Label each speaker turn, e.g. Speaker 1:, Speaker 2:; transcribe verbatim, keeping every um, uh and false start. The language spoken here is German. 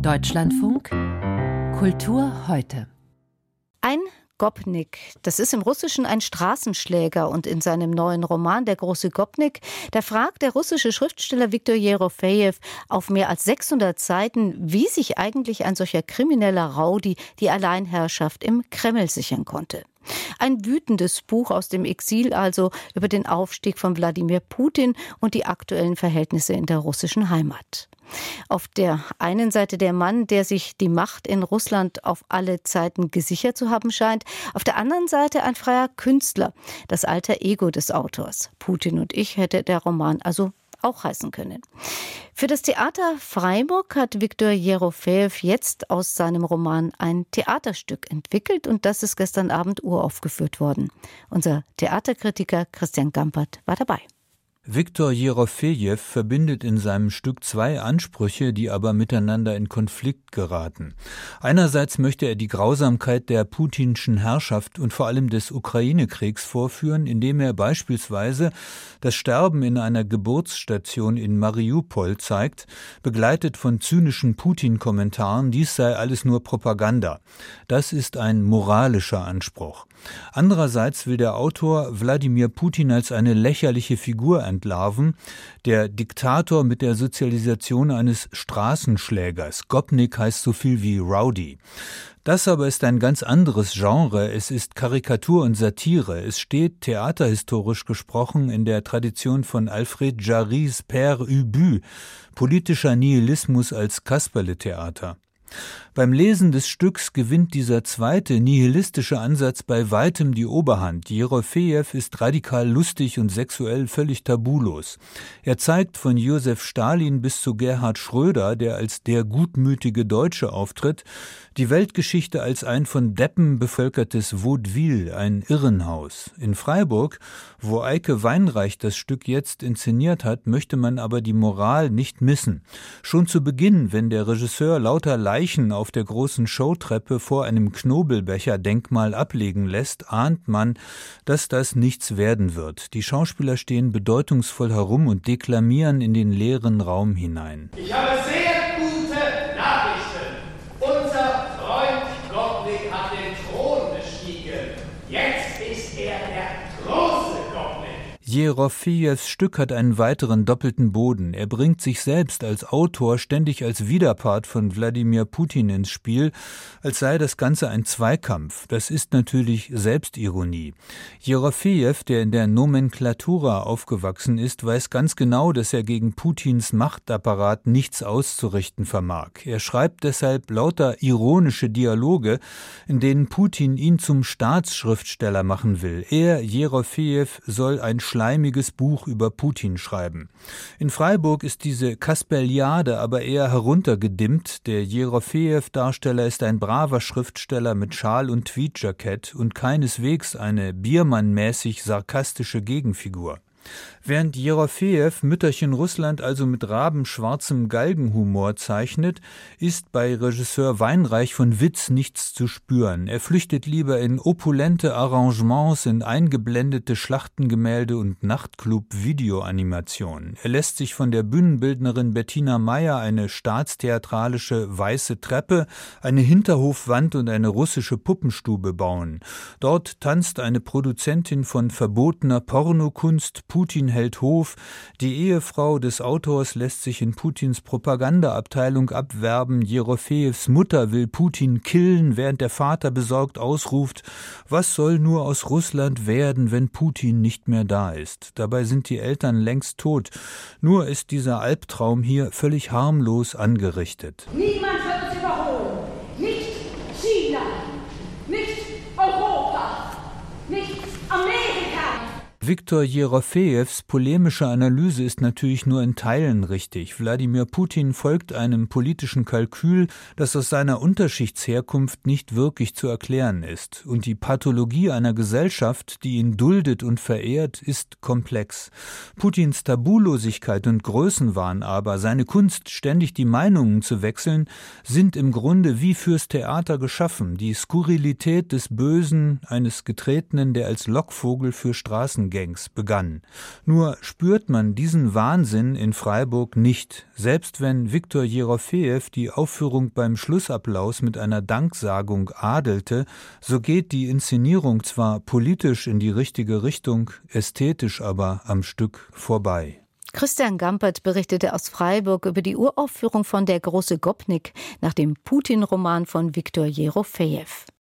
Speaker 1: Deutschlandfunk Kultur heute.
Speaker 2: Ein Gopnik, das ist im Russischen ein Straßenschläger, und in seinem neuen Roman Der große Gopnik, da fragt der russische Schriftsteller Viktor Jerofejew auf mehr als sechshundert Seiten, wie sich eigentlich ein solcher krimineller Rowdy die Alleinherrschaft im Kreml sichern konnte. Ein wütendes Buch aus dem Exil also über den Aufstieg von Wladimir Putin und die aktuellen Verhältnisse in der russischen Heimat. Auf der einen Seite der Mann, der sich die Macht in Russland auf alle Zeiten gesichert zu haben scheint, auf der anderen Seite ein freier Künstler, das alter Ego des Autors. Putin und ich hätte der Roman also auch heißen können. Für das Theater Freiburg hat Viktor Jerofejew jetzt aus seinem Roman ein Theaterstück entwickelt, und das ist gestern Abend uraufgeführt worden. Unser Theaterkritiker Christian Gampert war dabei.
Speaker 3: Viktor Jerofejew verbindet in seinem Stück zwei Ansprüche, die aber miteinander in Konflikt geraten. Einerseits möchte er die Grausamkeit der putinschen Herrschaft und vor allem des Ukraine-Kriegs vorführen, indem er beispielsweise das Sterben in einer Geburtsstation in Mariupol zeigt, begleitet von zynischen Putin-Kommentaren, dies sei alles nur Propaganda. Das ist ein moralischer Anspruch. Andererseits will der Autor Wladimir Putin als eine lächerliche Figur entlarven, der Diktator mit der Sozialisation eines Straßenschlägers. Gopnik heißt so viel wie Rowdy. Das aber ist ein ganz anderes Genre. Es ist Karikatur und Satire. Es steht, theaterhistorisch gesprochen, in der Tradition von Alfred Jarrys Père Ubu, politischer Nihilismus als Kasperle-Theater. Beim Lesen des Stücks gewinnt dieser zweite nihilistische Ansatz bei weitem die Oberhand. Jerofejew ist radikal lustig und sexuell völlig tabulos. Er zeigt von Josef Stalin bis zu Gerhard Schröder, der als der gutmütige Deutsche auftritt, die Weltgeschichte als ein von Deppen bevölkertes Vaudeville, ein Irrenhaus. In Freiburg, wo Eike Weinreich das Stück jetzt inszeniert hat, möchte man aber die Moral nicht missen. Schon zu Beginn, wenn der Regisseur lauter Leichen auf der großen Showtreppe vor einem Knobelbecher-Denkmal ablegen lässt, ahnt man, dass das nichts werden wird. Die Schauspieler stehen bedeutungsvoll herum und deklamieren in den leeren Raum hinein.
Speaker 4: Ich habe sehr gute Nachrichten. Unser Freund Gopnik hat den Thron bestiegen. Jetzt ist er der große Gopnik.
Speaker 3: Jerofejews Stück hat einen weiteren doppelten Boden. Er bringt sich selbst als Autor ständig als Widerpart von Wladimir Putin ins Spiel, als sei das Ganze ein Zweikampf. Das ist natürlich Selbstironie. Jerofejew, der in der Nomenklatura aufgewachsen ist, weiß ganz genau, dass er gegen Putins Machtapparat nichts auszurichten vermag. Er schreibt deshalb lauter ironische Dialoge, in denen Putin ihn zum Staatsschriftsteller machen will. Er, Jerofejew, soll ein schleimiges Buch über Putin schreiben. In Freiburg ist diese Kasperliade aber eher heruntergedimmt. Der Jerofejew-Darsteller ist ein braver Schriftsteller mit Schal und Tweedjackett und keineswegs eine Biermann-mäßig sarkastische Gegenfigur. Während Jerofejew Mütterchen Russland also mit rabenschwarzem Galgenhumor zeichnet, ist bei Regisseur Weinreich von Witz nichts zu spüren. Er flüchtet lieber in opulente Arrangements, in eingeblendete Schlachtengemälde und Nachtclub-Videoanimationen. Er lässt sich von der Bühnenbildnerin Bettina Meyer eine staatstheatralische weiße Treppe, eine Hinterhofwand und eine russische Puppenstube bauen. Dort tanzt eine Produzentin von verbotener Pornokunst, Putin hält Hof, die Ehefrau des Autors lässt sich in Putins Propagandaabteilung abwerben, Jerofejews Mutter will Putin killen, während der Vater besorgt ausruft, was soll nur aus Russland werden, wenn Putin nicht mehr da ist? Dabei sind die Eltern längst tot, nur ist dieser Albtraum hier völlig harmlos angerichtet.
Speaker 5: Niemand wird uns überholen, nicht China, nicht Europa, nicht Amerika.
Speaker 3: Viktor Jerofejews polemische Analyse ist natürlich nur in Teilen richtig. Wladimir Putin folgt einem politischen Kalkül, das aus seiner Unterschichtsherkunft nicht wirklich zu erklären ist. Und die Pathologie einer Gesellschaft, die ihn duldet und verehrt, ist komplex. Putins Tabulosigkeit und Größenwahn aber, seine Kunst, ständig die Meinungen zu wechseln, sind im Grunde wie fürs Theater geschaffen. Die Skurrilität des Bösen, eines Getretenen, der als Lockvogel für Straßen Massengangs begann. Nur spürt man diesen Wahnsinn in Freiburg nicht. Selbst wenn Viktor Jerofejew die Aufführung beim Schlussapplaus mit einer Danksagung adelte, so geht die Inszenierung zwar politisch in die richtige Richtung, ästhetisch aber am Stück vorbei.
Speaker 2: Christian Gampert berichtete aus Freiburg über die Uraufführung von Der große Gopnik nach dem Putin-Roman von Viktor Jerofejew.